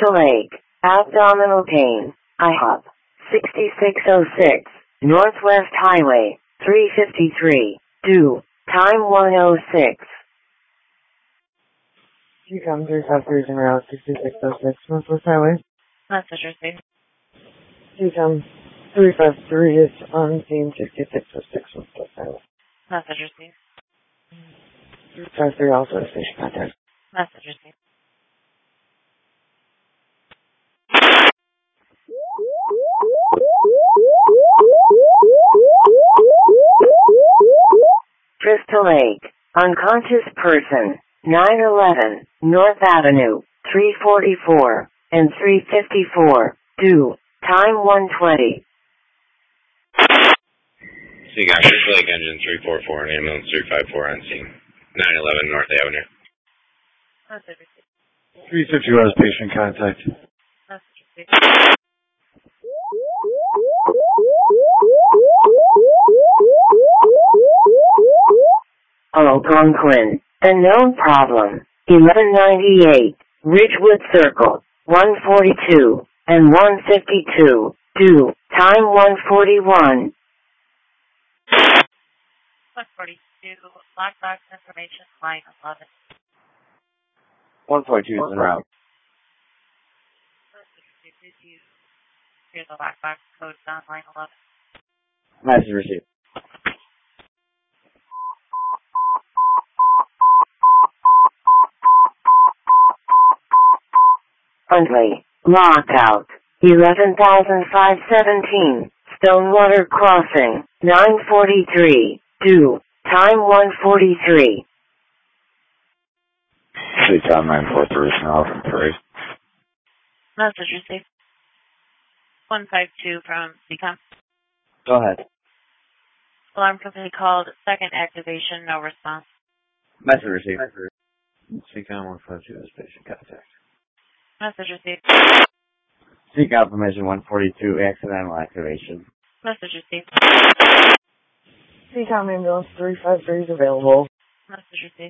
Crystal Lake, abdominal pain, IHOP, 6606, Northwest Highway, 353, due, time 1:06. Decom 353 is en route 6606, Northwest Highway. Message received. Decom 353 is on scene 6606, Northwest Highway. Message received. 353 also a station contact. Message received. Crystal Lake, unconscious person, 911, North Avenue, 344, and 354, due, time 1:20. Seagull, Crystal Lake engine 344 and ambulance 354 on scene. 911 North Avenue. Message received. 350 was patient contact. Message received. Algonquin, unknown problem, 1198, Ridgewood Circle, 142, and 152, due, time 1:41. 142, black box information, line 11. 142 is en route. Message received. Did you hear the black box code on line 11? Message received. Huntley, lockout, 11,517, Stonewater Crossing, 9:43, due, time 1:43. Decom 943 is en route from 3. Message received. 152 from Decom. Go ahead. Alarm company called, second activation, no response. Message received. Decom 152 is patient contact. Message received. Seek confirmation 142 accidental activation. Message received. Decom ambulance 353 is available. Message received.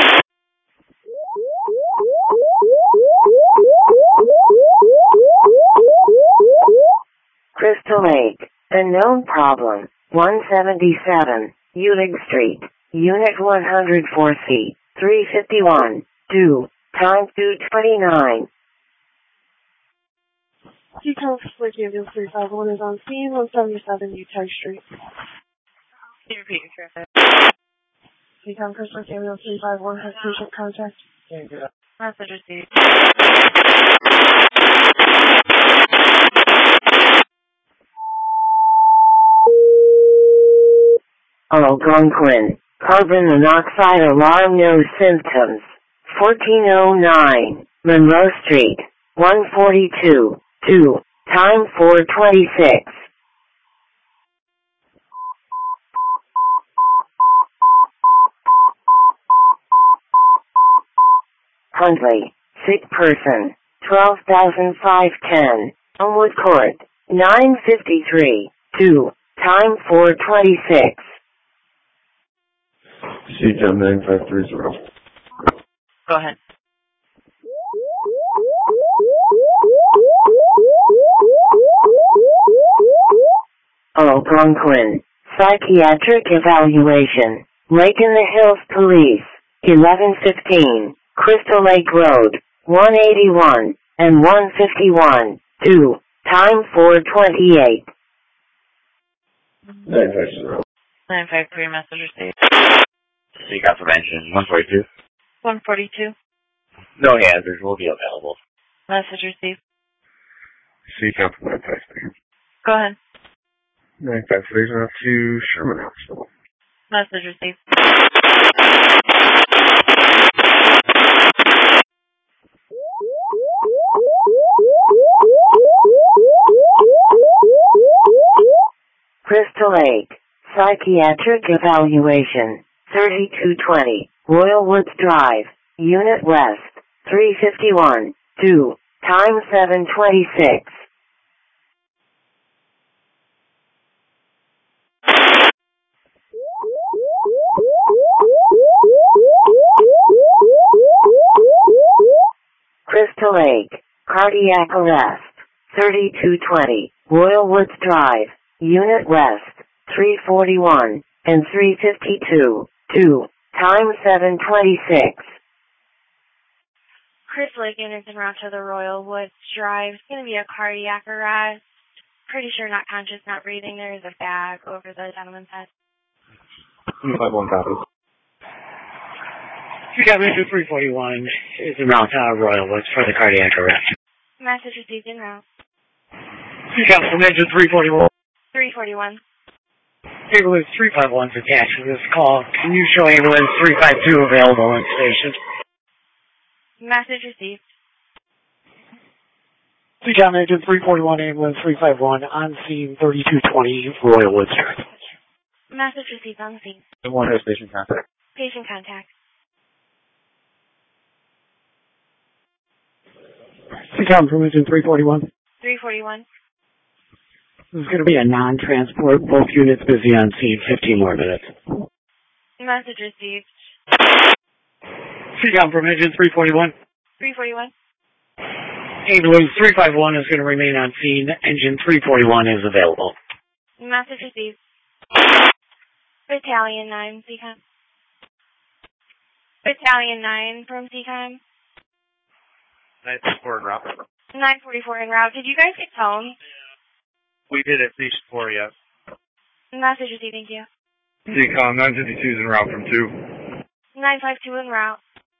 Crystal Lake, unknown problem, 177, Ulig Street, Unit 104C, 351, due, time 2:29. Decom Crystal Lake ambulance 351 is on scene 177 Utah Street. Can you repeat your traffic? Decom Crystal Lake ambulance 351 has patient contact. Message received. Algonquin, carbon monoxide alarm, no symptoms, 1409, Monroe Street, 142, due, time 4:26. Huntley, sick person, 12,510, Elmwood Court, 9:53, due, time 4:26. Decom 9530. Go ahead. Algonquin, psychiatric evaluation, Lake in the Hills Police, 1115, Crystal Lake Road, 181, and 151, due, time 4:28. 950. 953, message received. Seek confirmation 142. 142, No hazards will be available. message received. Decom 953. Go ahead. 953 is en route to Sherman Hospital. Message received. Crystal Lake, psychiatric evaluation, 3220, Royal Woods Drive, Unit West, 351, due, time 7:26. Crystal Lake, cardiac arrest. 3220, Royal Woods Drive, Unit West, 341 and 352. 2. Time 7:26. Chris Lakin is en route to the Royal Woods Drive. It's going to be a cardiac arrest. Pretty sure not conscious, not breathing. There is a bag over the gentleman's head. 5-1 copy. Captain 341 is en route to Royal Woods for the cardiac arrest. Message received en route. Captain Engine 341. 341. Ambulance 351 is attached to this call. Can you show ambulance 352 available on station? Message received. Captain Engine 341, ambulance 351 on scene 3220 Royal Woods Drive. Message received on scene. One has patient contact. Patient contact. Captain from Engine 341. 341. This is going to be a non-transport. Both units busy on scene. 15 more minutes. Message received. Captain from Engine 341. 341. Ambulance 351 is going to remain on scene. Engine 341 is available. Message received. Battalion 9, CCOM. Battalion 9 from CCOM. 944 en route. 944 en route. Did you guys get phone? We did at Station 4, yes. Message received, thank you. CCOM 952 is en route from 2. 952 en route.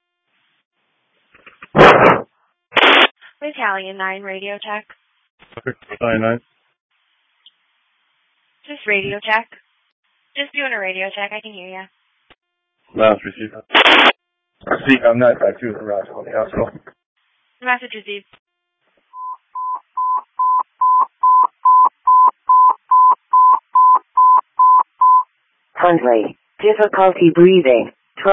Battalion 9, radio check. Battalion 9. Just radio check. Just doing a radio check, I can hear ya. Last receiver. CCOM 952 is en route to the hospital. Message received. Huntley, difficulty breathing,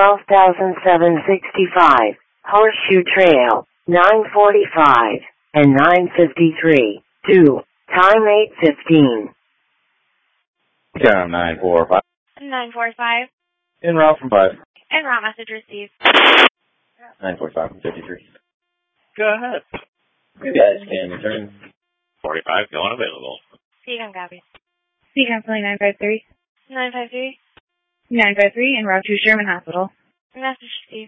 12,765, Horseshoe Trail, 945 and 953. 2. Time 8:15. CCOM 945. 945. En route from 5. En route, message received. 945 from 53. Go ahead. You guys can return. 45, no one available. CCOM copy. CCOM 953. 953. 953 en route to Sherman Hospital. Message received.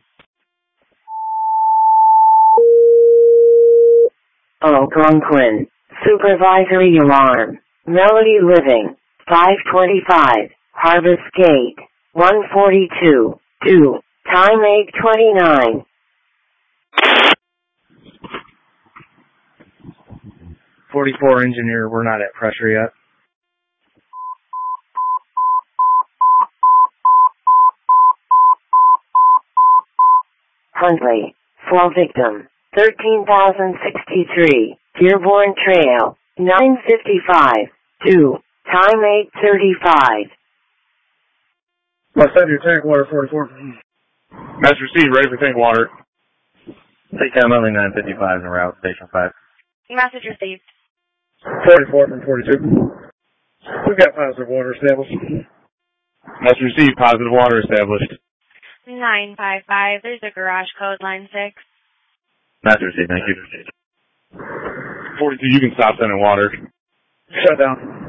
Algonquin, supervisory alarm, Melody Living, 525, Harvest Gate, 142. 2. Time 8:29. .44 engineer, we're not at pressure yet. Huntley, fall victim, 13,063, Dearborn Trail, 955. 2. Time 8:35. Must send your tank water 44. Message received, ready for tank water. CCOM only 955 en route, Station 5. Message received. 44 from 42. We've got positive water established. Message received, positive water established. 955. There's a garage code, line 6. Message received, thank you. 42, you can stop sending water. Shut down.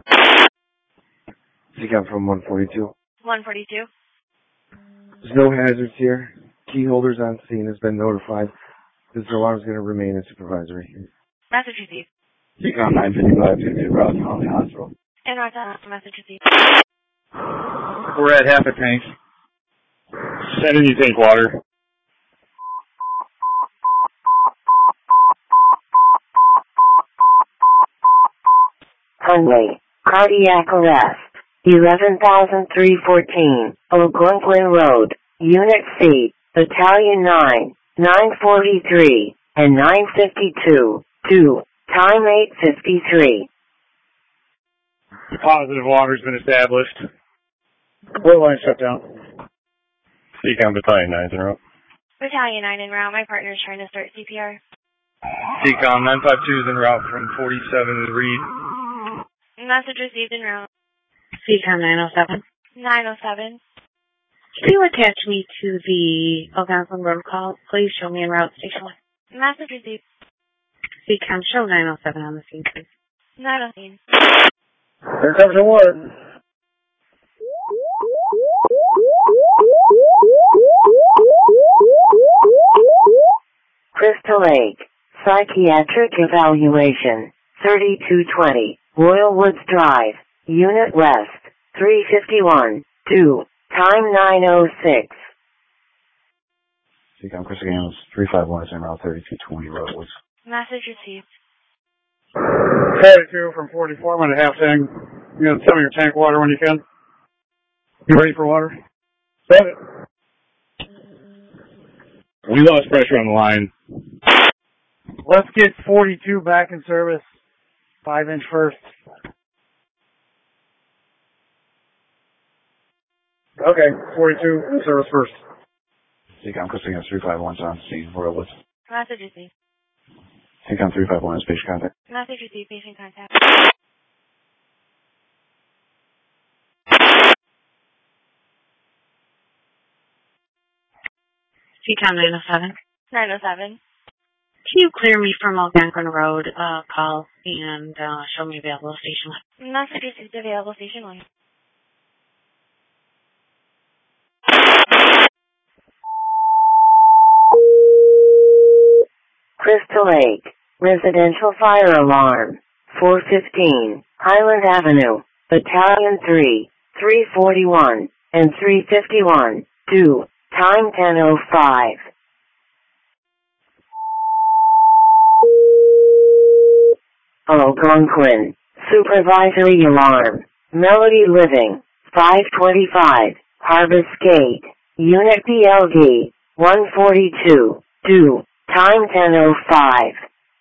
CCOM from 142. 142. There's no hazards here. Key holders on scene has been notified. This alarm is going to remain in supervisory. Message received. CCOM 955 to Route County Hospital. En route, message received. We're at half a tank. Send in your tank water. Huntley, cardiac arrest, 11,314, Algonquin Road, Unit C, Battalion 9, 943 and 952. 2. Time 8:53. Positive water's been established. What line shut down? CCOM Battalion 9's en route. Battalion 9 en route. My partner's trying to start CPR. CCOM 952 is en route from 47 to Reed. Message received en route. CCOM 907. 907. Can you attach me to the Algonquin Road call? Please show me en route, Station 1. Message received. CCOM, show 907 on the scene, please. 907. Here comes your water. Crystal Lake, Psychiatric Evaluation, 3220, Royal Woods Drive, Unit West, 351, 2, time 9:06. CCOM, Crystal Games, 351 is en route 3220, Royal Woods. Message received. 32 from 44, I'm going to have thing. You know, tell me your tank water when you can. You ready for water? Set it. We lost pressure on the line. Let's get 42 back in service. 5-inch first. Okay, 42 in service first. CCOM, Crystal Games, 351 is on scene, Royal Woods. Message received. CCOM, 351 is patient contact. Message received. Patient contact. CCOM 907. 907. Can you clear me from Algonquin Road call and show me available station line? Message received. Available station line. Crystal Lake, Residential Fire Alarm, 415, Highland Avenue, Battalion 3, 341, and 351, 2, time 10:05. Algonquin, Supervisory Alarm, Melody Living, 525, Harvest Gate, Unit PLD, 142, 2, time 10:05.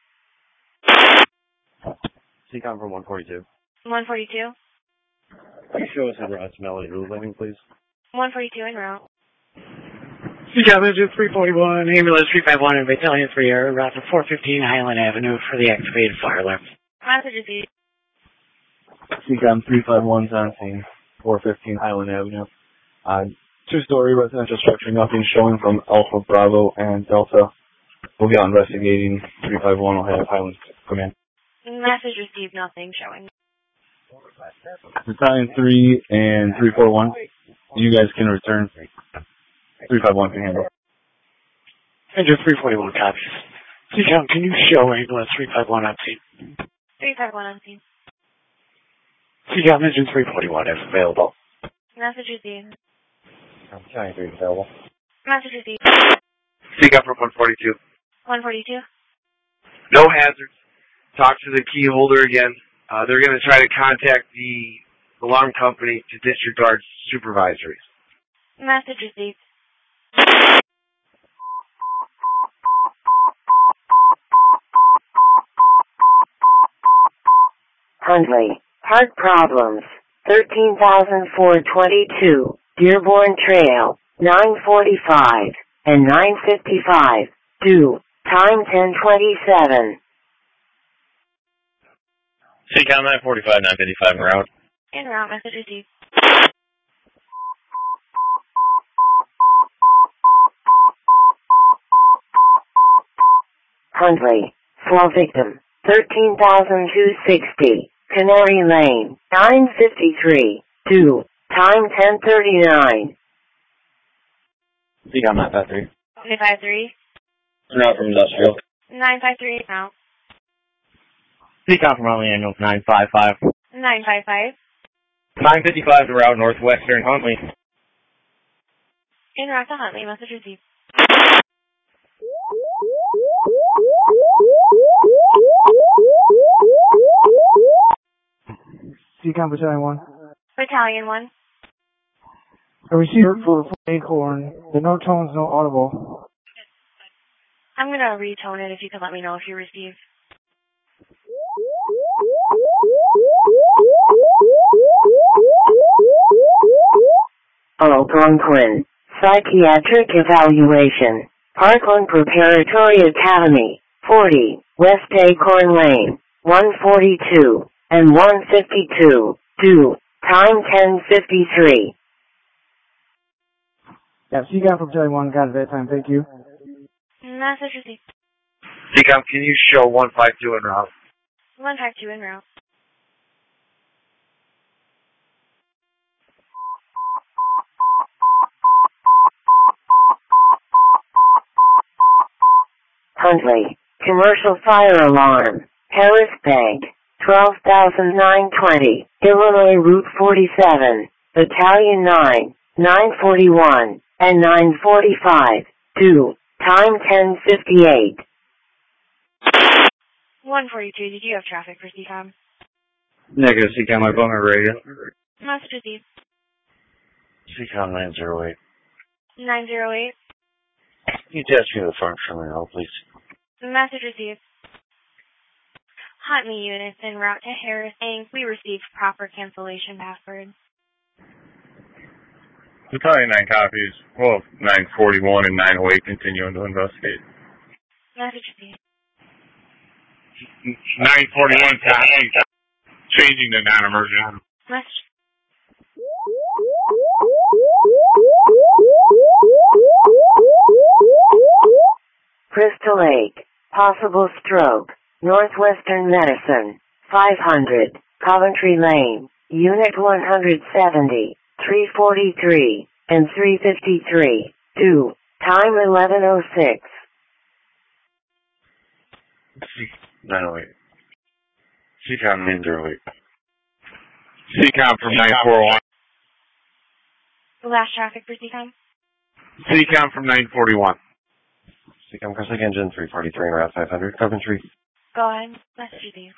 CCOM from 142. 142. Please show us en route to Melody Living, please. 142 en route. CCOM, engine 341, ambulance 351, and battalion 3 are route to 415 Highland Avenue for the activated fire alarm. Message received. CCOM 351's on scene, 415 Highland Avenue. Two-story residential structure, nothing showing from Alpha, Bravo, and Delta. We'll be out investigating. 351 will have Highland come in. Message received. Nothing showing. Battalion 3 and 341, you guys can return. 351 can handle. Engine 341 copies. CCOM, can you show ambulance 351 on scene? 351 on scene. CCOM, engine 341 is available. Message received. Battalion 3 is available. Message received. CCOM from 142. 142. No hazards. Talk to the key holder again. They're going to try to contact the alarm company to disregard supervisories. Message received. Hundley, heart problems, 13,422, Dearborn Trail, 9:45 and 9:55, due, time 10:27. CCOM 945, 955 en route. En route. Message received. Hundley, fall victim, 13,260, Canary Lane, 9:53, due, time 10:39. CCOM 953. 953. En route from industrial. 953 en route. CCOM from Huntley Ambulance 955. 955. 955 en route northwestern Huntley. En route to Huntley. Message received. CCOM, battalion 1. Battalion 1. A receiver for Acorn. The no tone's no audible. I'm going to retone it if you can let me know if you received. Algonquin, Psychiatric Evaluation, Parkland Preparatory Academy, 40, West Acorn Lane, 142 and 152, due, time 10:53. Yeah, CCOM from battalion 1, got it at that time, thank you. Message received. CCOM, can you show 152 en route? 152 en route. Huntley, commercial fire alarm, Harris Bank, 12,920, Illinois Route 47, Battalion 9, 941, and 945, 2, time 10:58. 142, did you have traffic for CCOM? Negative, CCOM, I've on my radio. Message received. CCOM 908. 908. Can you test me the front terminal, please? Message received. Hunt me units en route to Harris Inc. We received proper cancellation password. Battalion 9 copies. Well, 941 and 908 continuing to investigate. Message received. 941 copies. Changing to non-emergent. Message. Crystal Lake, possible stroke, Northwestern Medicine, 500, Coventry Lane, Unit 170, 343, and 353, 2, time 11:06. 908. CCOM 908. CCOM from 941. Last traffic for CCOM? CCOM from 941. CCOM Crystal Lake Engine 343 and Route 500, Coventry. Go ahead. Message received.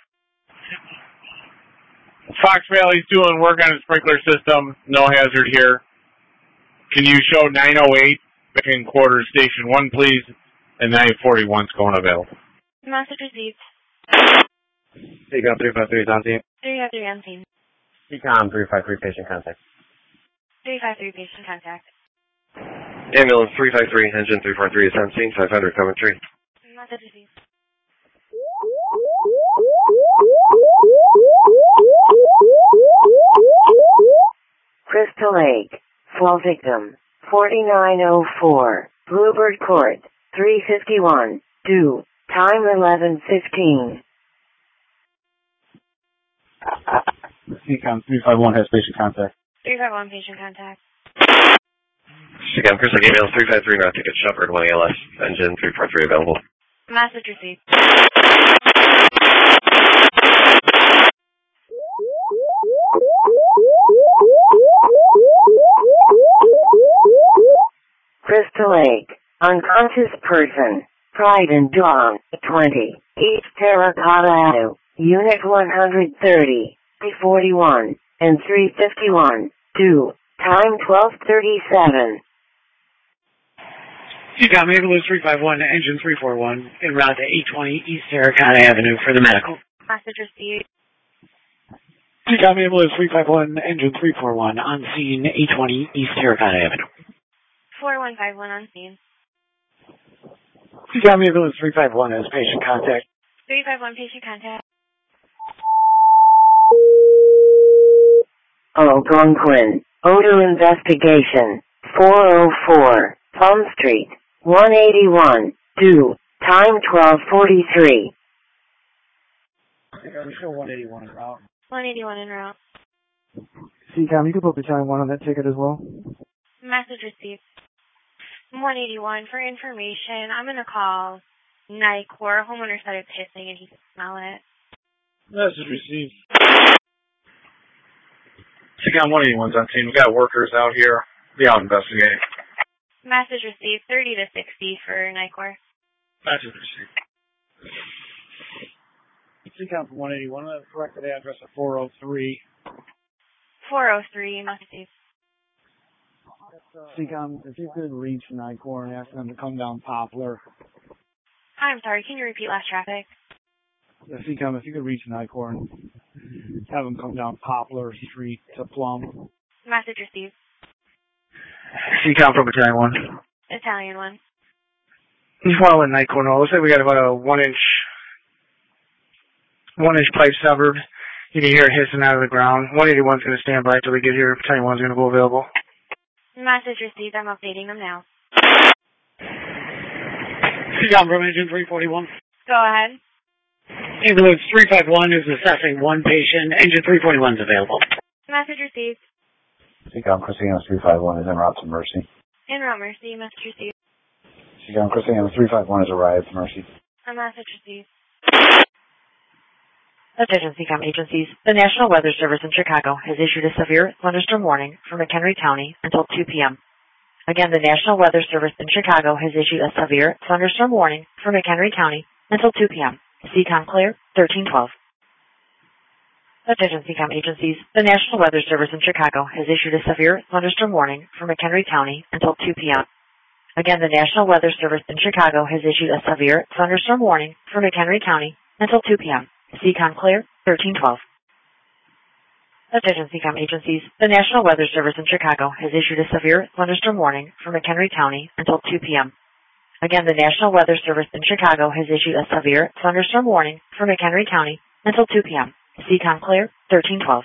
Fox Valley's doing work on a sprinkler system. No hazard here. Can you show 908 in quarters station 1, please? And 941's going available. Message received. CCOM 353 is on scene. 353 on scene. CCOM 353 patient contact. 353 patient contact. Ambulance 353, engine 343 is on scene, 500 Coventry. Message received. Crystal Lake, fall victim, 4904, Bluebird Court, 351, due, time 11:15. CCOM 351 has patient contact. 351 patient contact. CCOM Crystal Lake Ambulance 353, route ticket Shepherd 1 ALS, engine 343 available. Message received. Crystal Lake, unconscious person, Pride and Dawn, 20, East Terracotta Avenue, Unit 130, 341, and 351, 2, time 12:37. CCOM Ambulance 351, Engine 341, en route to 820 East Terracotta Avenue for the medical. Message received. CCOM Ambulance 351, Engine 341, on scene 820 East Terracotta Avenue. 4151 on scene. CCOM Ambulance 351 has patient contact. 351 patient contact. Algonquin, odor investigation, 404, Plum Street, 181, due, time 12:43. We show 181 en route. 181 en route. CCOM, you can put Battalion 1 on that ticket as well. Message received. 181 for information. I'm going to call NICOR. Homeowner started pissing and he can smell it. Message received. CCOM 181's on scene. We got workers out here. Be out investigating. Message received. 30 to 60 for NICOR. Message received. CCOM from 181, the corrected address of 403. 403, message received. CCOM, if you could reach NICOR and ask them to come down Poplar. I'm sorry, can you repeat last traffic? Yeah, CCOM, if you could reach NICOR and have them come down Poplar Street to Plum. Message received. CCOM from Battalion 1. Italian 1. Just want to let NICOR know. Looks like we got about a 1-inch pipe severed. You can hear it hissing out of the ground. 181's going to stand by until we get here. Battalion 1's going to go available. Message received. I'm updating them now. CCOM from Engine 341. Go ahead. Ambulance 351 is assessing one patient. Engine 341 is available. Message received. Seacom Chris Amos 351 is en route to Mercy. En route, Mercy. Message received. Seacom Chris Amos 351 has arrived to Mercy. A message received. Attention Seacom agencies. The National Weather Service in Chicago has issued a severe thunderstorm warning for McHenry County until 2 p.m. Again, the National Weather Service in Chicago has issued a severe thunderstorm warning for McHenry County until 2 p.m. Seacom clear, 1312. Attention Seacom agencies. The National Weather Service in Chicago has issued a severe thunderstorm warning for McHenry County until 2 p.m. Again, the National Weather Service in Chicago has issued a severe thunderstorm warning for McHenry County until 2 p.m. Seacom clear, 1312. Attention Seacom agencies. The National Weather Service in Chicago has issued a severe thunderstorm warning for McHenry County until 2 p.m. Again, the National Weather Service in Chicago has issued a severe thunderstorm warning for McHenry County until 2 p.m. Seacom clear, 1312.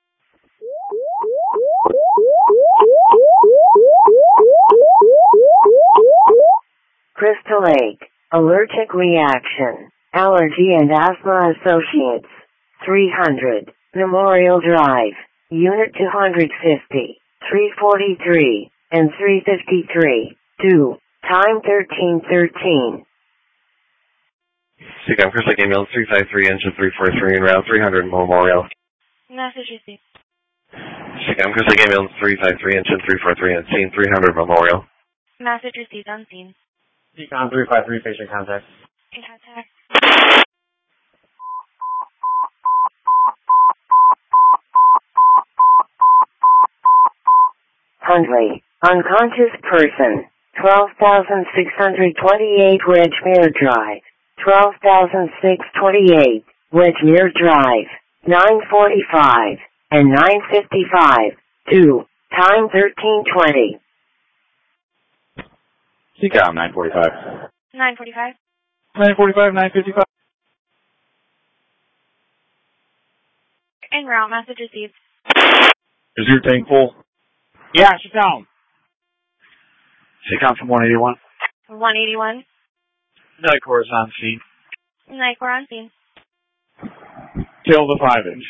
Crystal Lake, allergic reaction, Allergy and Asthma Associates, 300, Memorial Drive, Unit 250, 343, and 353, 2, time 1313. Seacom Chris Lake Ambulance 353, engine 343 en route 300 Memorial. Message received. Seacom Chris Lake Ambulance 353, engine 343 on scene 300 Memorial. Message received on scene. Seacom 353, patient contact. In contact. Hundley, unconscious person, 12,628 Wedgemere Drive, 12,628 Wedgemere Drive, 9:45 and 9:55, 2, time 1320. Seacom 945. 9:45. 945, 955. En route. Message received. Is your tank full? Yeah, sit down. Seacom from 181. 181. Nycor is on scene. Nycor on scene. Till the 5-inch.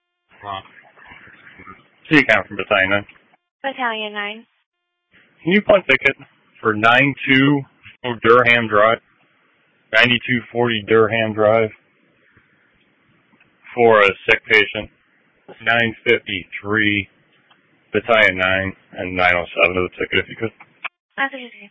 Seacom from Battalion 9. Battalion 9. Can you punt ticket for 92 Durham Drive? 9240 Durham Drive. For a sick patient. 953 Battalion 9 and 907 of the ticket if you could. Message received.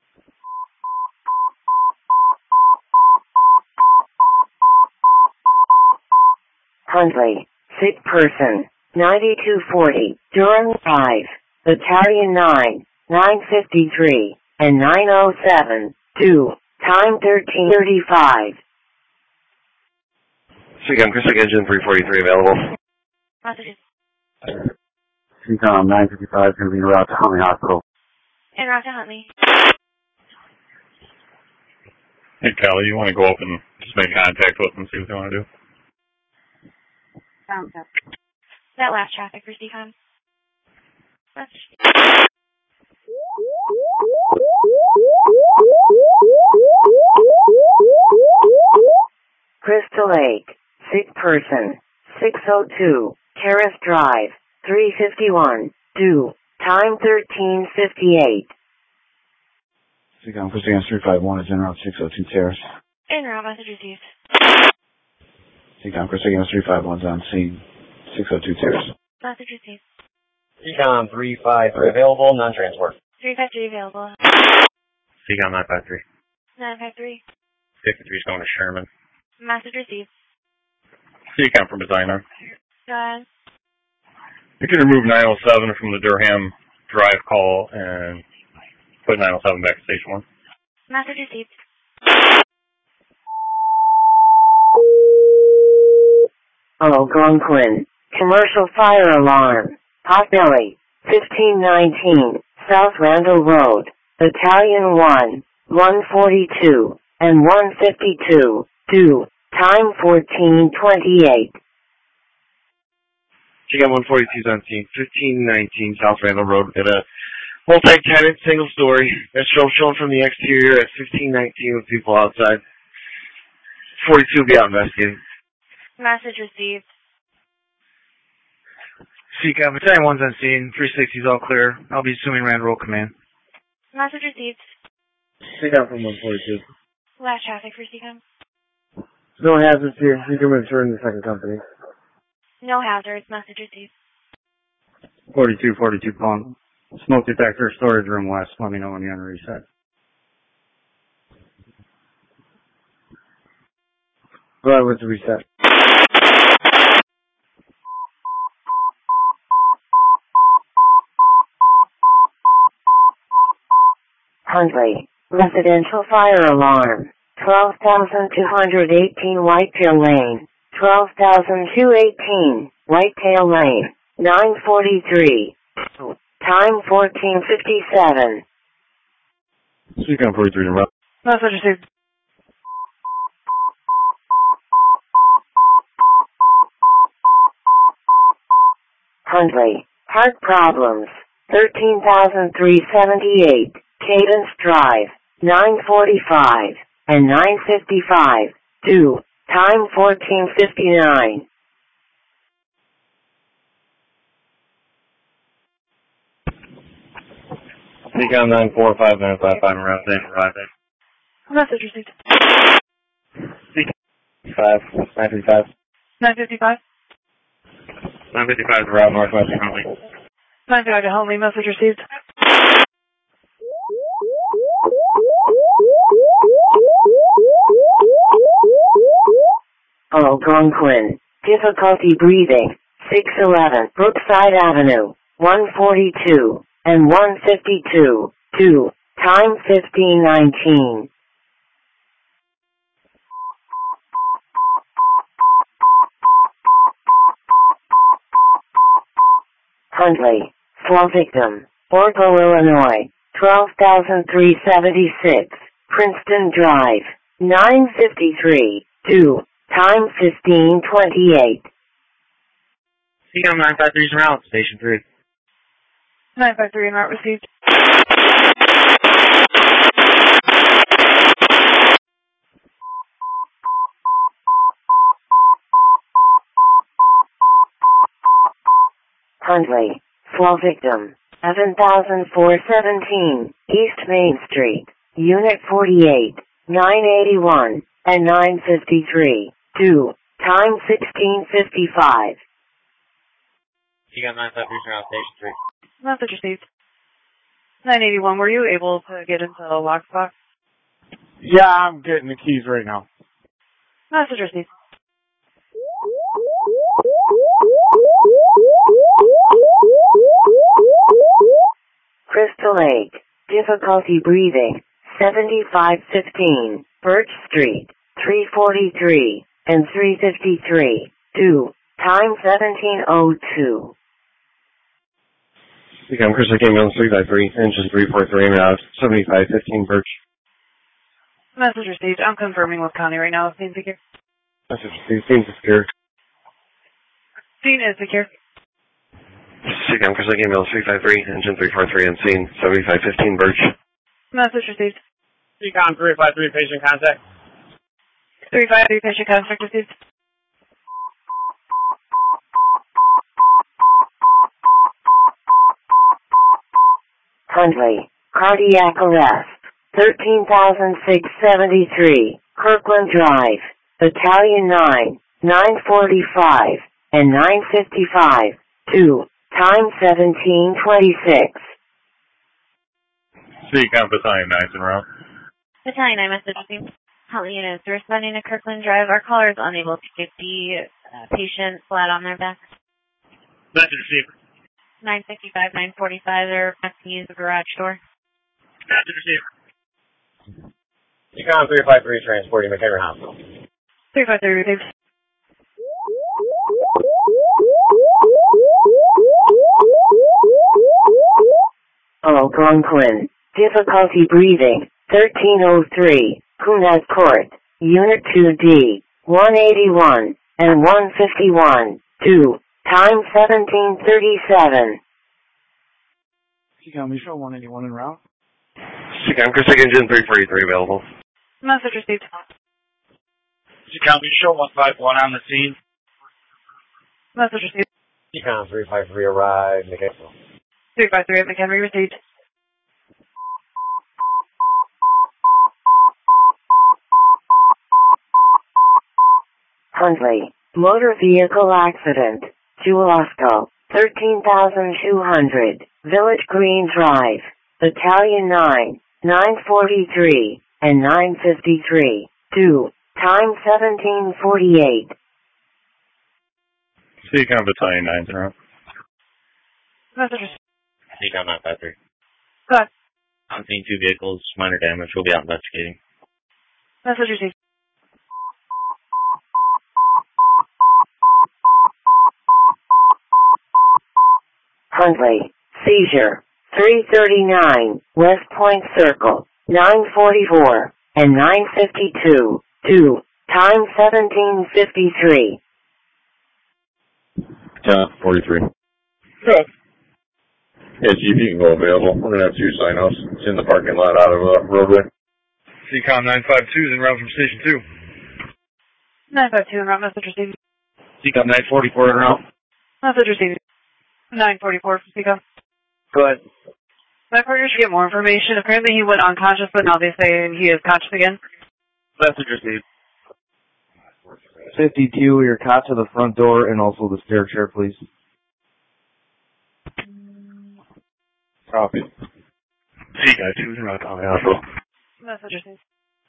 Hundley, sick person, 9240, Durham Drive, Battalion 9, 953, and 907, 2, time 1335. Seacom Chris Lake engine 343 available. Message Seacom 955 is going to be en route to Huntley Hospital. En route to Huntley. Hey, Kelly, you want to go up and just make contact with them, see what they want to do? That last traffic for Seacom. Message. Crystal Lake, sick person, 602, Terrace Drive, 351, 2, time 1358. Seacom Chris Lake 351 is en route 602 Terrace. En route. Message received. Seacom Chris Lake 351 is on scene. 602 Terrace. Message received. Seacom 353 available, non-transport. 353 available. Seacom 953. 953. 53 is going to Sherman. Message received. Seacom from Battalion 9. Go ahead. You can remove 907 from the Durham Drive call and put 907 back to Station 1. Message received. Algonquin, commercial fire alarm, Potbelly, 1519, South Randall Road, Battalion 1, 142, and 152, 2, time 1428. Seacom 142 is on scene 1519 South Randall Road at a multi-tenant single story. That's shown from the exterior at 1519 with people outside. 42 be out investigating. Message received. CCAM, Battalion 1's on scene. 360's all clear. I'll be assuming Rand roll command. Message received. CCAM from 142. Last traffic for CCAM. No hazards here. CCAM return to the second company. No hazards. Message received. 42 calling. Smoke detector, storage room west. Let me know when you're on reset. Right, what's the reset? Huntley, residential fire alarm, 12,218 Whitetail Lane, 12,218 Whitetail Lane, 9:43. Time 14:57. CCAM 43 to route. Message received. Huntley, heart problems, 13,378 Cadence Drive, 9:45 and 9:55. 2. Time 14:59. CCAM 945 955 around 955. Message received. CCAM 955. 955. 955 to route northwest of Huntley. 955 to Huntley. Message received. Algonquin, difficulty breathing, 611 Brookside Avenue, 142 and 152. 2. Time 15:19. Huntley, slow victim, Orville, Illinois, 12,376 Princeton Drive, 9:53. 2. Time 15:28. CCAM 953's route, Station 3. 953 and route received. Huntley, slow victim, 11,417 East Main Street, Unit 48, 981 and 9:53. 2. Time 16:55. CCAM 953's route, Station 3. Message received. 981, were you able to get into the lockbox? Yeah, I'm getting the keys right now. Message received. Crystal Lake, difficulty breathing, 7515 Birch Street, 343 and 353. 2. Time 17:02. CCAM Crystal Lake Ambulance 353, engine 343 and route 7515 Birch. Message received. I'm confirming with Connie right now. Scene secure. Message received, scene secure. Scene is secure. CCAM Crystal Lake Ambulance 353, engine 343 on scene 7515 Birch. Message received. CCAM 353, patient contact. 353, patient contact received. Huntley, cardiac arrest, 13,673 Kirkland Drive, Battalion 9, 9:45 and 9:55. 2. Time 17:26. CCAM Battalion 9's en route. Battalion 9 message received. Huntley units responding to Kirkland Drive. Our caller is unable to get the patient flat on their back. Message received. 9:55, 9:45. They're back to use the garage door. Message received. CCAM 353 transporting McHenry Hospital. 353 received. Algonquin, difficulty breathing, 1303 Kunaz Court, Unit 2D, 181 and 151. 2. Time 17:37. CCAM, we show 181 en route. CCAM Crystal Lake Engine 343 available. Message received. Seacom, you show 151 on the scene. Message received. Seacom 353 arrived. McHenry. 353 at McHenry received. Huntley, motor vehicle accident, Julasco, 13,200, Village Green Drive, Battalion 9, 943, and 953, 2, time 1748. Seacom Battalion 9's around. Message received. Seacom 953. Go ahead. I'm seeing 2 vehicles, minor damage. We'll be out investigating. Message received. Huntley, seizure, 339, West Point Circle, 944, and 952, 2, time 1753. 43. Good. Yeah, Chief, you can go available. We're going to have 2 sign-offs. It's in the parking lot out of roadway. Seacom 952 is en route from Station 2. 952 en route. Message received. Seacom 944 en route. Message received. 944 from Seacom. Go ahead. My partner should get more information. Apparently he went unconscious, but now they say he is conscious again. Message received. 52, your cot to the front door and also the stair chair, please. Copy. Seacom 2 is en route on the hospital. Message received.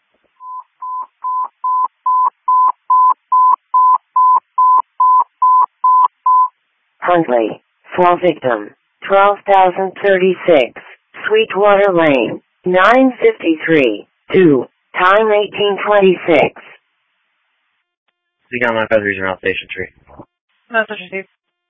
Huntley, fall victim, 12,036, Sweetwater Lane, 953, 2, time 1826. Seacom 953 is en route Station 3. Message received.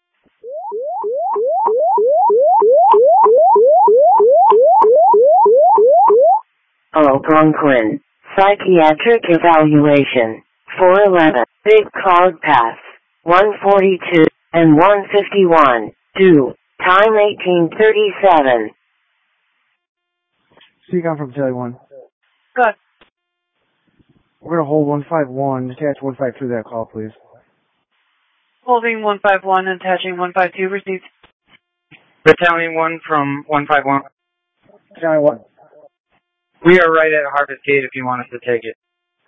Algonquin, psychiatric evaluation, 411, Big Cloud Pass, 142, and 151, 2, time 1837. Seacom from Battalion 1. Good. We're going to hold 151, attach 152 to that call, please. Holding 151 and attaching 152 received. Battalion 1 from 151. Battalion 1. We are right at Harvest Gate if you want us to take it.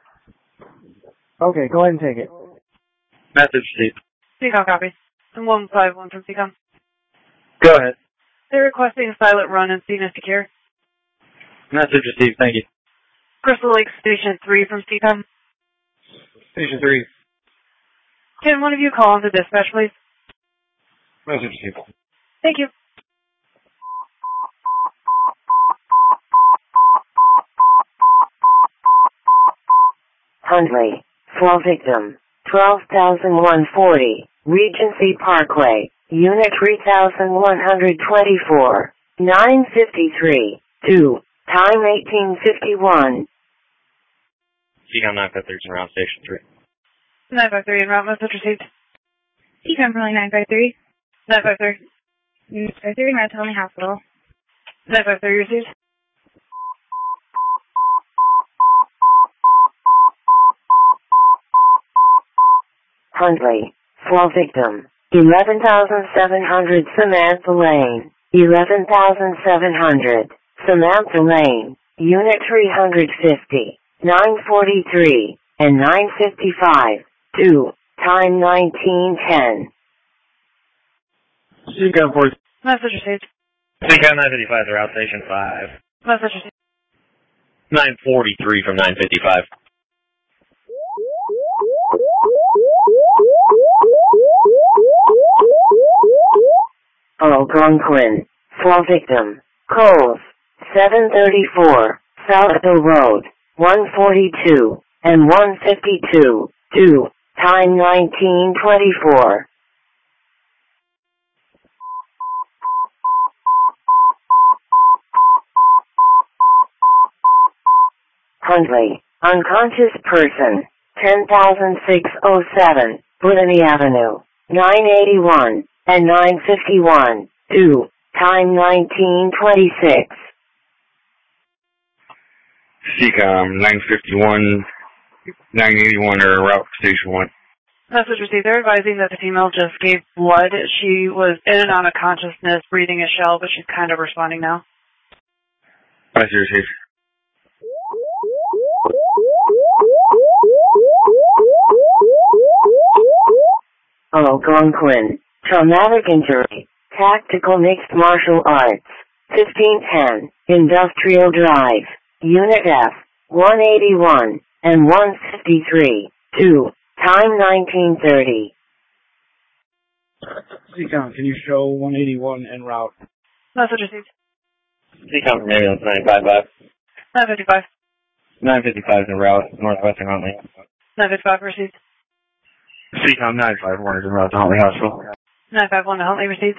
Okay, go ahead and take it. Message received. Seacom copy. 151 from Seacom. Go ahead. They're requesting a silent run and scene is secure. Message received, thank you. Crystal Lake Station 3 from Seacom. Station 3. Can one of you call into dispatch, please? Message received. Thank you. Huntley, fall victim, 12,140, Regency Parkway, Unit 3124, 953, 2, time 1851. Seacom 953 is en route Station 3. 953 en route. Message received. Seacom from 953. 953. 953 en route to Helmy Hospital. 953 received. Huntley, fall victim, 11,700 Samantha Lane, 11,700, Samantha Lane, Unit 350, 943, and 955, 2, time 1910. Seacom 4. Message received. Seacom 955 is route Station 5. Message received. 943 from 955. Algonquin, fall victim, Coles, 734, Southville Road, 142, and 152, 2, time 1924. Huntley, unconscious person, 10,607, Brittany Avenue, 981, and 951, 2, time 1926. Seacom 951, 981 or route station 1. Message received. They're advising that the female just gave blood. She was in and out of consciousness, breathing a shell, but she's kind of responding now. Message received. Algonquin. Traumatic injury. Tactical mixed martial arts. 1510. Industrial Drive. Unit F. 181 and 153. 2. Time 1930. CCOM, can you show 181 en route? Message received. CCOM from ambulance 955. 955. 955 en route, northwestern Huntley. 955 received. CCOM 951 is en route to Huntley Hospital. 951 to Huntley received.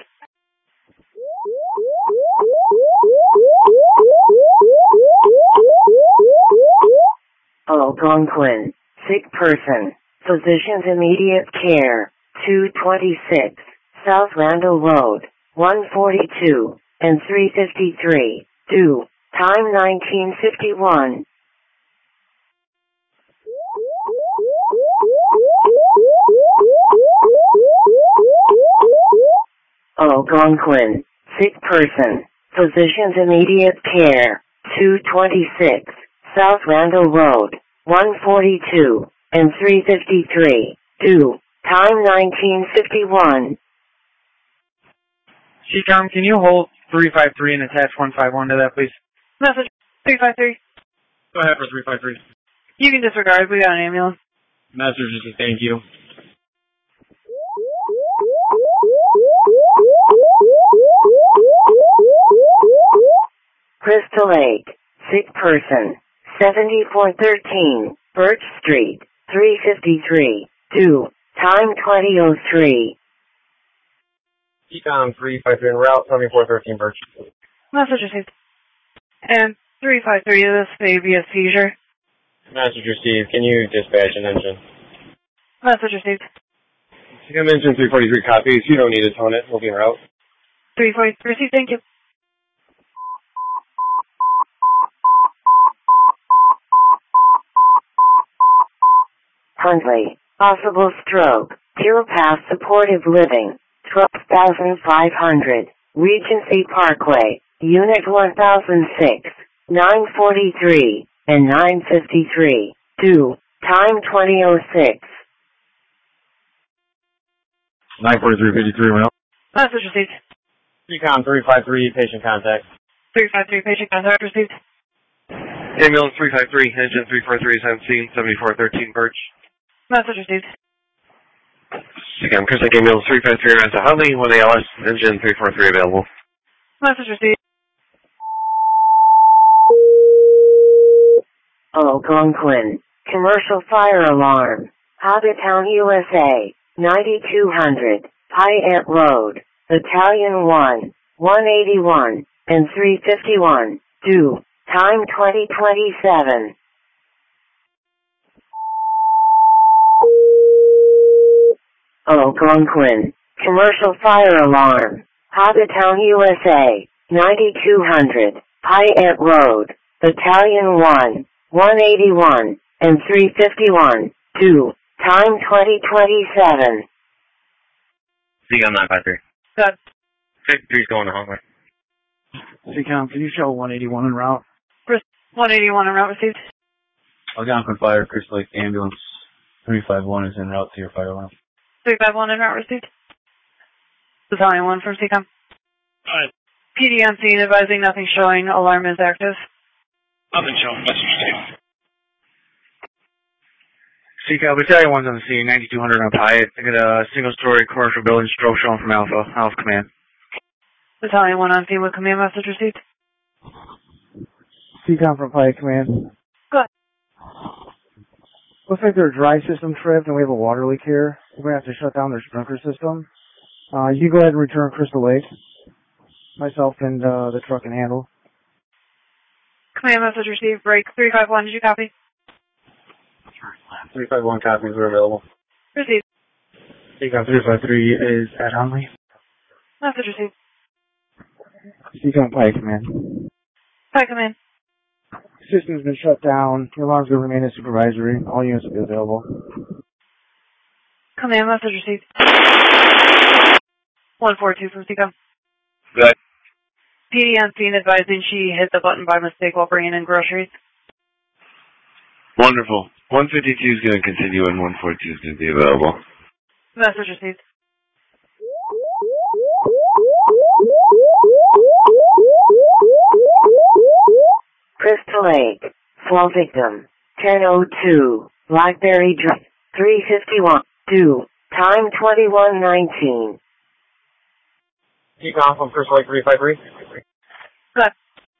Algonquin. Sick person. Physician's immediate care. 226. South Randall Road. 142 and 353. 2. Time 1951. Algonquin. Sick person. Physician's immediate care. 226. South Randall Road. 142 and 353. 2. Time 1951. CCOM, can you hold 353 and attach 151 to that, please? Message 353. Go ahead for 353. You can disregard. We got an ambulance. Message is thank you. Crystal Lake. Sick person. 7413 Birch Street. 353. 2. Time 2003. CCOM 353 en route, 7413 Birch. Message received. And 353, this may be a seizure. Message received. Can you dispatch an engine? Message received. CCOM engine 343 copies. You don't need to tone it. We'll be en route. 343 received. Thank you. Huntley. Possible stroke. Pure Path Supportive Living. 12,500. Regency Parkway. Unit 1006. 943 and 953. 2. Time 2006. 94353 went up. Message received. CCOM 353 patient contact. 353 patient contact received. Ambulance 353, engine 343 is on scene, 7413 Birch. Message received. CCOM Chris Lake ambulance 353 around to Huntley, 1 ALS, engine 343 available. Message received. Algonquin. Commercial fire alarm. Hobbytown, USA. 9200. High Road. Battalion 1. 181 and 351. 2. Time 2027. Algonquin. Commercial fire alarm. Hobbytown, USA. 9200. High Road. Battalion 1. 181 and 351. 2. Time 2027. CCOM 953. Good. 53's going to Huntley. CCOM, can you show 181 en route? 181 en route received. Algonquin Fire, Crystal Lake Ambulance 351 is en route to your fire alarm. 351 en route received. Battalion 1 from CCOM. Alright. PD on scene advising nothing showing. Alarm is active. Nothing showing. Message received. CCOM Battalion 1's on the scene, 9200 on Hyatt. I got a single-story commercial building stroke showing from Alpha Command. Battalion 1 on scene with command message received. CCOM from Flight Command. Good. Looks like their dry system tripped and we have a water leak here. We're going to have to shut down their sprinkler system. You go ahead and return Crystal Lake. Myself and the truck can handle. Command message received. Break 351. Did you copy? 351 copies are available. Received. CCOM 353 is at Huntley. Message received. CCOM Flight Command. Flight command. system's been shut down. Your alarm's going to remain as supervisory. All units will be available. Command message received. 142 from Seacom. Good. PD on scene advising she hit the button by mistake while bringing in groceries. Wonderful. 152 is going to continue and 142 is going to be available. Message received. Crystal Lake, fall victim, 10:02, Blackberry Drive, 351, 2, time 21:19. Seacom from Crystal Lake 353. Good.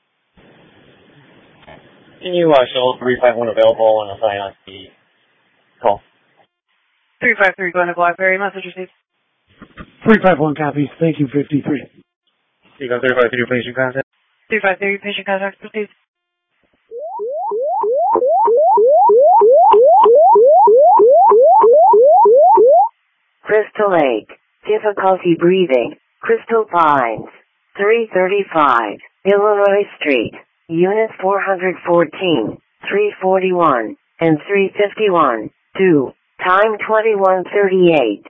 Can you show 351 available and assign on the call? 353 going to Blackberry. Message received. 351 copies. Thank you, 53. Seacom 353 patient contact. 353 patient contact received. Crystal Lake, difficulty breathing, Crystal Pines, 335, Illinois Street, Unit 414, 341, and 351, 2, time 21:38.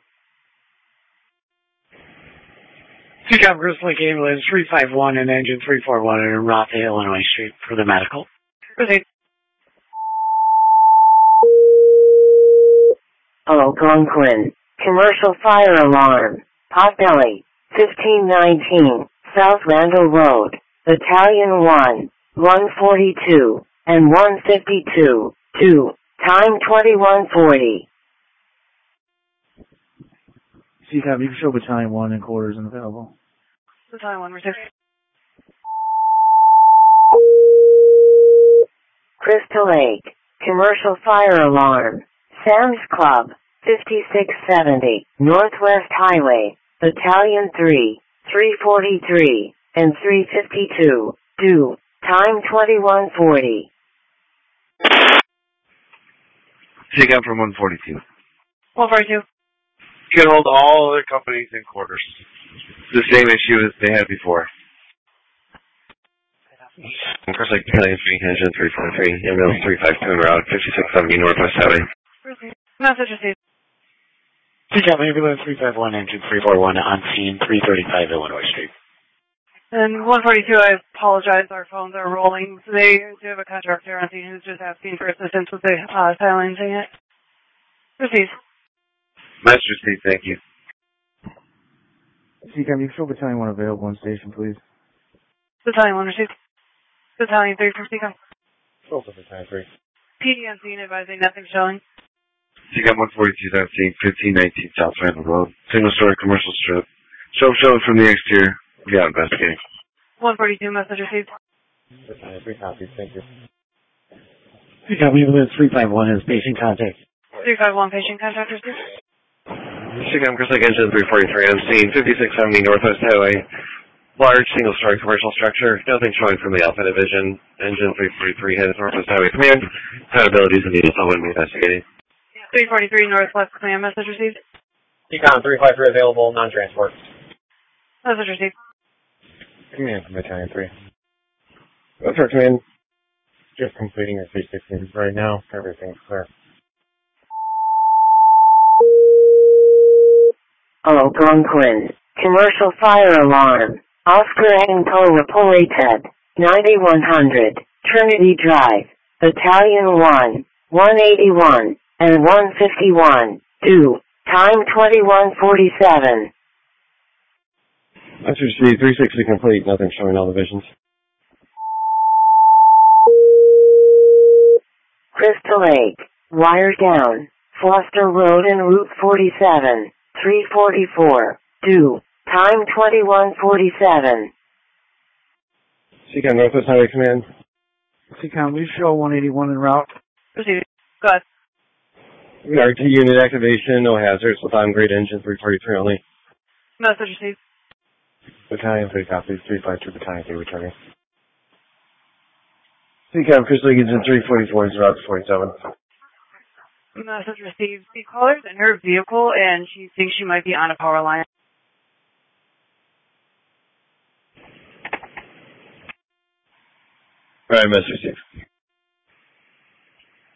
Seacom Crystal Lake Ambulance 351 and engine 341 in Roth, Illinois Street for the medical. Proceed. Algonquin, commercial fire alarm, Potbelly, 1519, South Randall Road, Battalion 1, 142, and 152, 2, time 21:40. Seacom, you can show Battalion 1 in quarters and available. Battalion 1 received. Crystal Lake, commercial fire alarm, Sam's Club, 5670, Northwest Highway, Battalion 3, 343, and 352, 2, time 21:40. Seacom from 142. 142. You can hold all other companies in quarters. The same issue as they had before. Crystal Lake Battalion 3, engine 343, ambulance 352 en route, 5670 Northwest Highway. Message received. Seacom Ambulance 351, engine 341 on scene 335 Illinois Street. And 142, I apologize, our phones are rolling. They do have a contractor on scene who's just asking for assistance with the silencing it. Proceed. Message received, thank you. Seacom, you can show Battalion 1 available on station, please. Battalion 1 received. Battalion 3 from Seacom. Also Battalion 3. PD on scene advising nothing showing. Seacom 142 is on scene, 1519 South Randall Road. Single story commercial strip. Show from the exterior. We are investigating. 142, message received. Battalion 3 copies, thank you. Seacom Ambulance 351 is patient contact. 351 patient contact received. Seacom Crystal Lake engine 343 on scene, 5670 Northwest Highway. Large single-story commercial structure. Nothing showing from the Alpha Division. Engine 343 headed Northwest Highway Command. Compatibilities and needed someone investigating. 343 Northwest Command, message received. Seacom 353 available, non-transport. Message received. Command from Battalion 3. Go for command. Just completing your 360 right now. Everything's clear. Algonquin, commercial fire alarm, Oscar Echo reported, 9100, Trinity Drive, Battalion 1, 181, and 151, 2, time 21:47. That's received. 360 complete. Nothing showing all divisions. Crystal Lake, wire down, Foster Road and Route 47, 344, 2, time 21:47. Seacom Northwest Highway Command. Seacom, we show 181 en route. Proceed. Go ahead. RT unit activation, no hazards, with on-grade engine 343 only. Message received. Battalion 3 copies, 352 Battalion 3 returning. Seacom Crystal Lake engine 344 is route 47. Message received. The caller's in her vehicle and she thinks she might be on a power line. Alright, message received.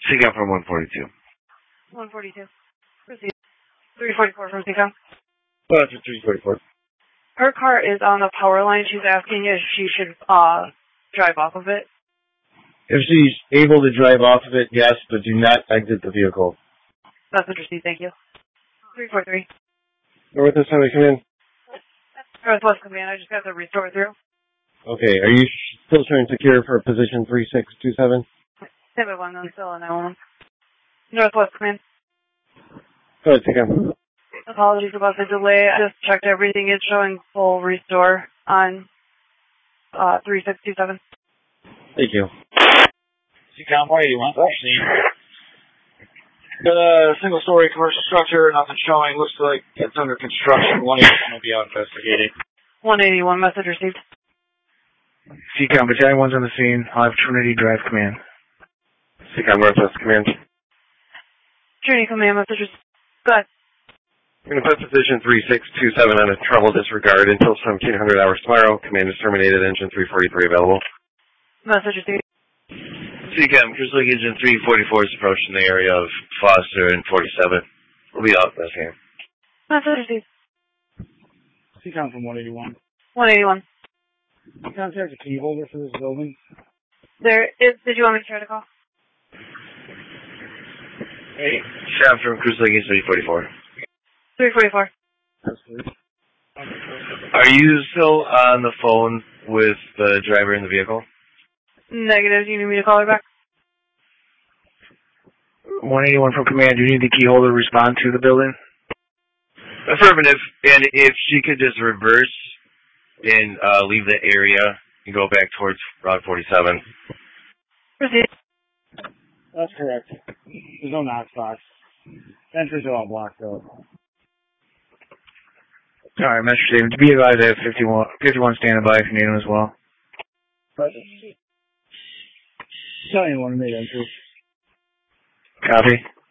CCOM from 142. 142. Proceed. 344 from CCOM. That's 344. Her car is on the power line. She's asking if she should drive off of it. If she's able to drive off of it, yes, but do not exit the vehicle. That's interesting. Thank you. 343. Northwest Highway Command. Northwest Command. I just got the restore through. Okay, are you still showing secure for position 3627? Save it one, I'm still on that one. Northwest Command. Go ahead, take on. Apologies about the delay. I just checked everything. It's showing full restore on 3627. Thank you. CCOM 181. Got a single-story commercial structure, nothing showing. Looks like it's under construction. 181 will be out investigating. 181, message received. CCOM, Battalion 1's on the scene. I'll have Trinity Drive Command. CCOM Northwest Command. Trinity Command, message received. Go ahead. We're going to put position 3627 on a trouble disregard until 1700 hours tomorrow. Command is terminated. Engine 343 available. Message received. CCOM, Cruise Lake Engine 344 is approaching the area of Foster and 47. We'll be out this game. Message received. CCOM from 181. 181. Contact a key holder for this building. There is, did you want me to try to call? Hey, Sam from Cruise Lake Engine 344. 344. Absolutely. Are you still on the phone with the driver in the vehicle? Negative. Do you need me to call her back? 181 from Command. Do you need the key holder to respond to the building? Affirmative. And if she could just reverse and leave the area and go back towards Route 47. Proceed. That's correct. There's no Knox box. Entries are all blocked out. Alright, Message Statement. To be advised, I have 51 standing by if you need them as well. Battalion 1 made entries. Copy.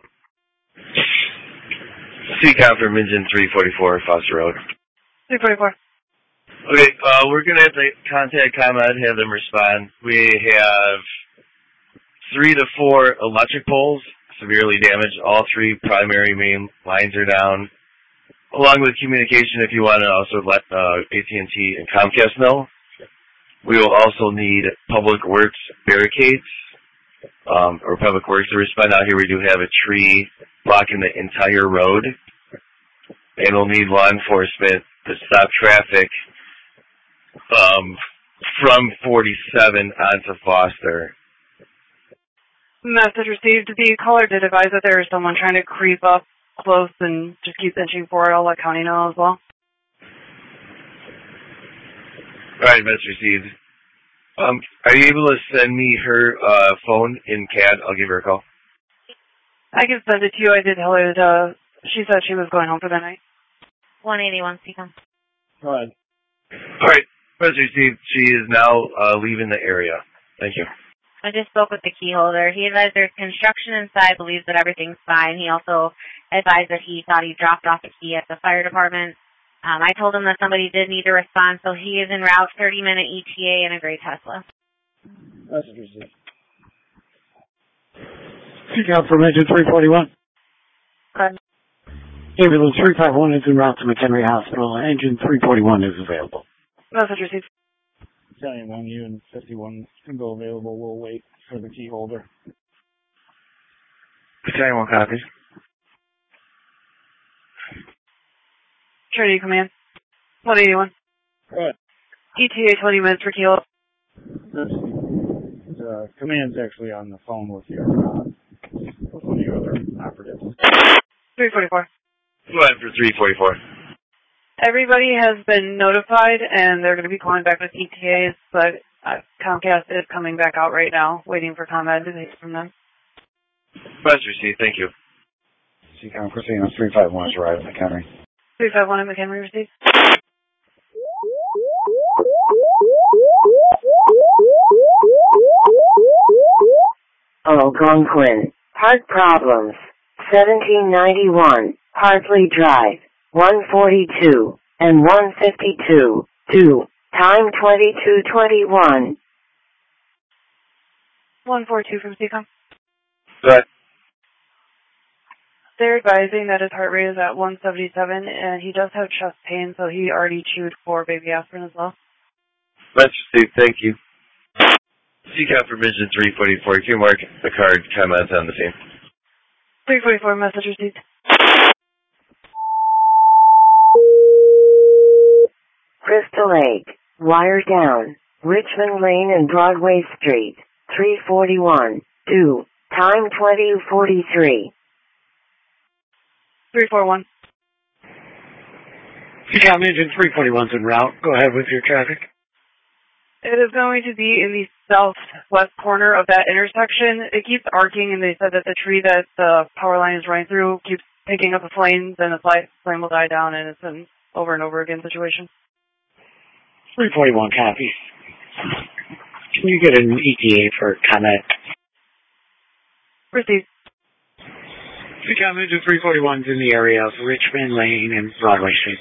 CCOM from Engine 344, Foster Road. 344. Okay, we're going to have to contact ComEd, have them respond. We have 3 to 4 electric poles severely damaged. All 3 primary main lines are down. Along with communication, if you want to also let AT&T and Comcast know. We will also need Public Works barricades, or Public Works to respond. Out here we do have a tree blocking the entire road. And we'll need law enforcement to stop traffic from 47 onto Foster. Message received. The caller did advise that there is someone trying to creep up close and just keep inching forward. I'll let County know as well. Alright, message received. Are you able to send me her phone in CAD? I'll give her a call. I can send it to you. I did tell her that she said she was going home for the night. 181, CCOM. Go ahead. Alright, message received. She is now leaving the area. Thank you. I just spoke with the key holder. He advised there's construction inside, believes that everything's fine. He also advised that he thought he dropped off a key at the fire department. I told him that somebody did need to respond, so he is en route, 30-minute ETA in a gray Tesla. That's interesting. CCOM from Engine 341. Ambulance 351 is en route to McHenry Hospital. Engine 341 is available. Message received. Battalion 1, you and 51 can go available. We'll wait for the key holder. Battalion 1 copies. Trinity Command. 181. Go ahead. ETA 20 minutes for kilo. Command's actually on the phone with your one of your other operatives. 344. Go ahead for 344. Everybody has been notified, and they're going to be calling back with ETAs, but Comcast is coming back out right now, waiting for ComEd to hear from them. Message received. Thank you. CCOM Christina 351 is arriving at McHenry. 351 at McHenry received. Algonquin. Part problems. 1791. Hartley Drive. 142 and 152. 2. Time 22:21. 142 from CCOM. Go ahead. They're advising that his heart rate is at 177, and he does have chest pain, so he already chewed 4 baby aspirin as well. Message received. Thank you. CCAP from engine 344. Q Mark, the card, comments on the scene. 344, message received. Crystal Lake, wire down, Richmond Lane and Broadway Street, 341, 2, time 20:43. 341. CCAP engine 341's en route. Go ahead with your traffic. It is going to be in the southwest corner of that intersection. It keeps arcing, and they said that the tree that the power line is running through keeps picking up the flames, and the flame will die down, and it's an over and over again situation. 341 copy. Can you get an ETA for comment? Received. CCAP engine 341's in the area of Richmond Lane and Broadway Street.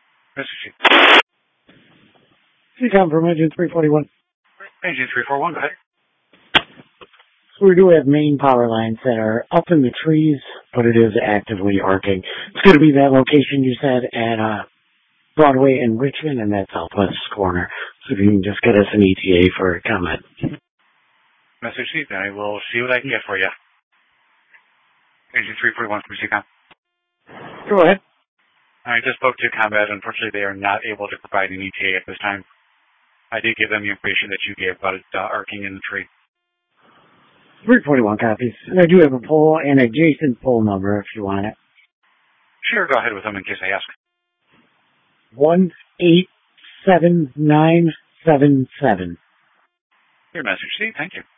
CCAP from engine 341. Engine 341, go ahead. So we do have main power lines that are up in the trees, but it is actively arcing. It's going to be that location you said at Broadway and Richmond in that southwest corner. So if you can just get us an ETA for a comment. Message received, I will see what I can get for you. Engine 341 from CCAP. Go ahead. I just spoke to Combat. Unfortunately, they are not able to provide an ETA at this time. I did give them the information that you gave about it arcing in the tree. 341 copies. And I do have a poll and adjacent poll number if you want it. Sure, go ahead with them in case I ask. 187977. Your message received, thank you.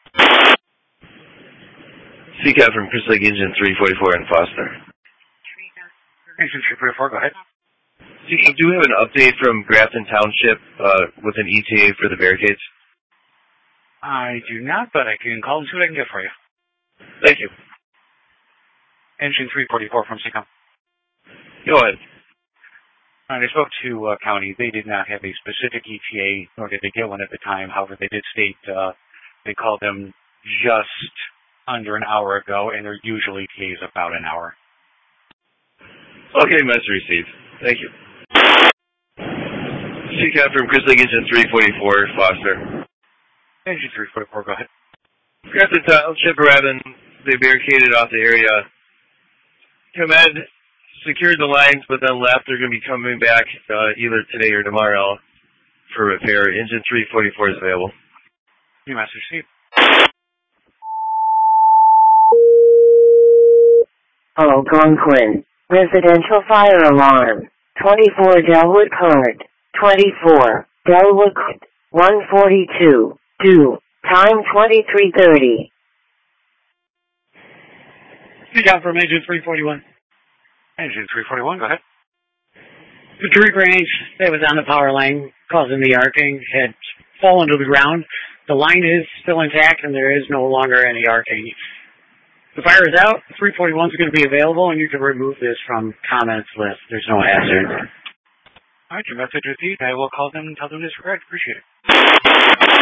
CCAP from Crystal Lake engine 344 in Foster. Engine 344, go ahead. CCAP, do we have an update from Grafton Township with an ETA for the barricades? I do not, but I can call and see what I can get for you. Thank you. Engine 344 from CCAP. Go ahead. I spoke to County. They did not have a specific ETA, nor did they get one at the time. However, they did state they called them just under an hour ago, and their usual ETA is about an hour. Okay, message received. Thank you. CCAP from Crystal Lake engine 344, Foster. Engine 344, go ahead. Grafton Township arriving. They barricaded off the area. Command secured the lines, but then left. They're going to be coming back either today or tomorrow for repair. Engine 344 is available. Your message received. Algonquin. Residential fire alarm. 24 Delwood Court. 24 Delwood Court. 142. 2. Time 23:30. CCAP from engine 341. Engine 341, go ahead. The tree branch that was on the power line causing the arcing had fallen to the ground. The line is still intact and there is no longer any arcing. The fire is out. 341 is going to be available and you can remove this from comments list. There's no hazard. All right, your message received. I will call them and tell them this is correct. Appreciate it.